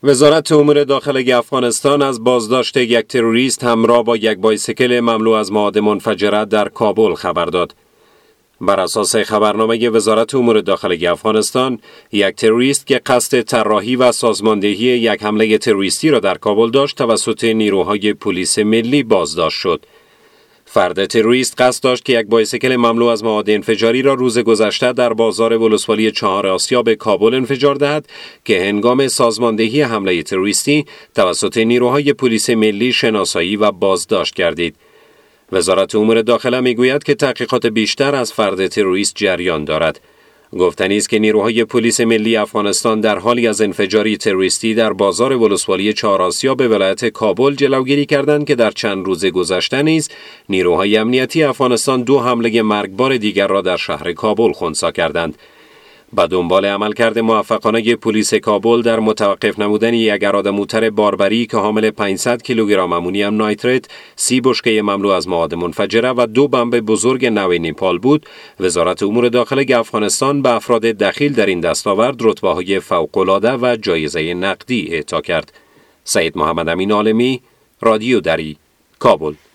وزارت امور داخلی افغانستان از بازداشت یک تروریست همراه با یک بایسیکل مملو از مواد منفجره در کابل خبر داد. بر اساس خبرنامه وزارت امور داخلی افغانستان، یک تروریست که قصد طراحی و سازماندهی یک حمله تروریستی را در کابل داشت توسط نیروهای پلیس ملی بازداشت شد. فرد تروریست قصد داشت که یک بایسیکل مملو از مواد انفجاری را روز گذشته در بازار ولسوالی 4 آسیاب کابل انفجار دهد که هنگام سازماندهی حمله تروریستی توسط نیروهای پلیس ملی شناسایی و بازداشت گردید. وزارت امور داخله میگوید که تحقیقات بیشتر از فرد تروریست جریان دارد. گفتنی است که نیروهای پلیس ملی افغانستان در حالی از انفجاری تروریستی در بازار ولسوالی 4 آسیاب ولایت کابل جلوگیری کردند که در چند روز گذشته نیز نیروهای امنیتی افغانستان 2 حمله مرگبار دیگر را در شهر کابل خنثی کردند. به دنبال عملکرد موفقانه پلیس کابل در متوقف نمودن یک اراده موتر باربری که حامل 500 کیلوگرم امونیم نایتریت، 30 بشکه مملو از مواد منفجره و 2 بمب بزرگ نوع نیپال بود، وزارت امور داخلی افغانستان به افراد دخیل در این دستاورد رتبه‌های فوق‌العاده و جایزه نقدی اعطا کرد. سید محمد امین عالمی، رادیو دری، کابل.